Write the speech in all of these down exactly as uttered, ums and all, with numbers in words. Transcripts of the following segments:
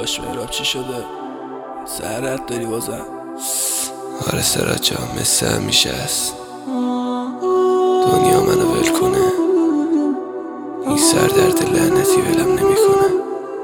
داداش مهراب چی شده؟ سرت داری بازم؟ آره سرات جان، مثل همیشه است. دنیا منو ول کنه، این سردرد لعنتی ولم نمیکنه.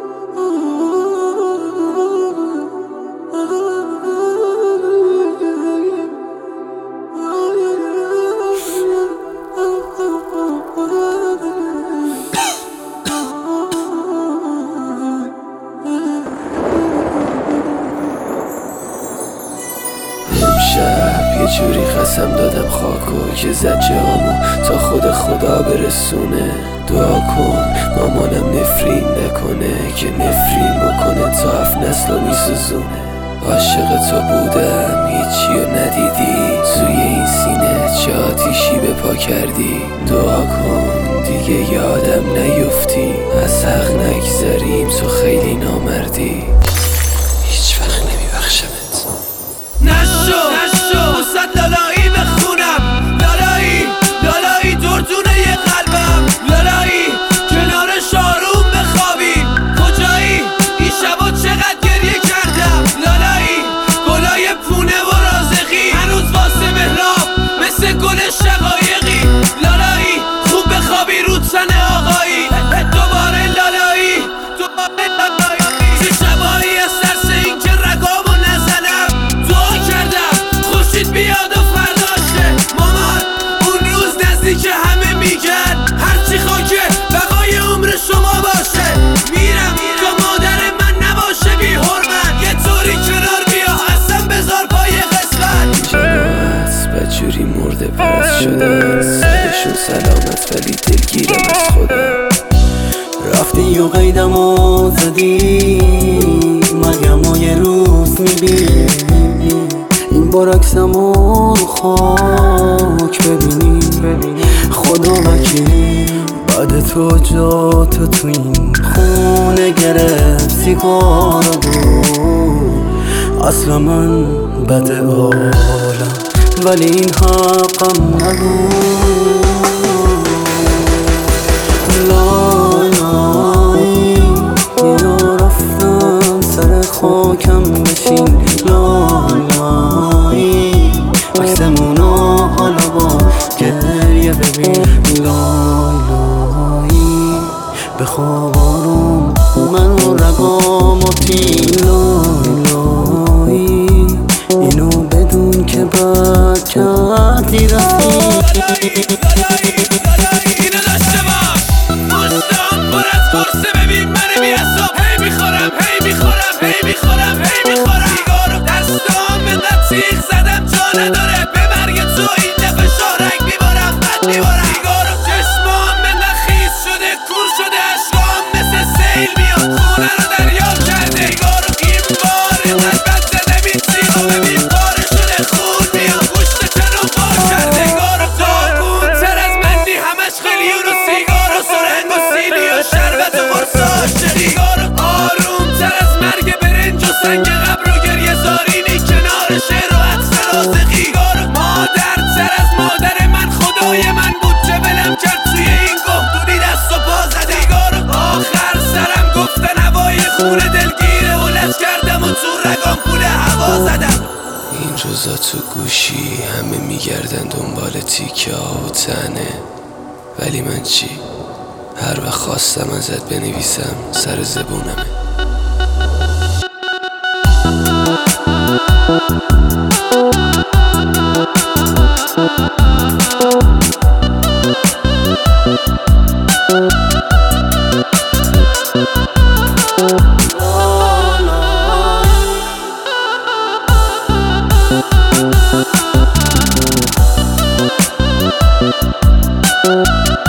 امشب یه جوری قسم دادم خاکو که زد جامو تا خود خدا برسونه. دعا کن مامانم نفرین نکنه که نفرین بکنه تا هفت نسلو میسوزونه. عاشق تو بودم هیچی رو ندیدی، توی این سینه چه آتیشی به پا کردی. دعا کن دیگه یادم نیفتی، از حق نگذریم تو خیلی نامردی. هیچ وقت نمیبخشمت. نشو نشو صد لالایی بخونم، لالایی لالایی دردونه یه قلبم، لالایی کنار شاروم بخوابی. کجایی این شبا چقدر گریه کردم، لالایی گلای پونه و رازقی هنوز واسه مهراب مثل گل شقایقی. لالایی خوب بخوابی رو تن آقایی، دوباره لالایی دوباره لالایی. چه شبایی از ترس این که رگامو نزنم دعا کردم خورشید بیاد و فرداشه. مامان اون روز نزدیک همه میگن هرچی خاکه بقای عمر شما باشه. میرم تا مادر من نباشه بی حرمت، یه طوری کنار بیا اصلا بذار پای قسمت. جماعت بدجوری مرده پرست شدن، سرشون سلامت ولی دلگیرم از خودم. رفتی و قیدم و زدی مرگم و یه روز میبینی، این بار عکسم و خاک ببینی. خدا وکیلی بعد تو جا تو تو این خونه گرفت سیگار بود. اصلا من بد عالم ولی این حقم نبود. خاکم بشین لالایی، عکسمونو حالا با گریه ببین. لالایی بخواب آروم من و رگام و تین. لالایی اینو بدون که بد کردی رفتی. اینو داشته باش مستان پر از قرصه، ببین من بی حساب هی میخورم هی میخورم هی میخورم هی میخورم. سیگارو دستام انقدر سیخ زدم جا نداره، به مرگ تو این دفعه شارک میبارم بد میبارم. سیگارو چشمام انقدر خیس شده کور شده، اشکام مثل سیل میاد خونه رو دریا کرده. سیگارو این بار انقدر بد زدم این سیگا، ببین پاره شده خون میاد گوشت چنو پار کرده. سیگارو داغون تر از مندی همش خیلیون و سیگارو سرنگ و سیلی و شربت و قرص عاشقی. سیگارو آروم تر از مرگ برنج و سنگ قبر و گریه زارینی کنار شعر و عطر رازقی. سیگارو مادر تر از مادر من خدای من بود چه ولم کرد توی این گهدونی دست و پا زده. سیگارو آخر سرم گفتن هوای خونه دلگیره و لج کردم و تو رگام پول هوا زدم. این روزا تو گوشی همه میگردن دنبال تیکه ها و تنه، ولی من چی؟ هر وقت خواستم ازت بنویسم سر زبونمه. لالایی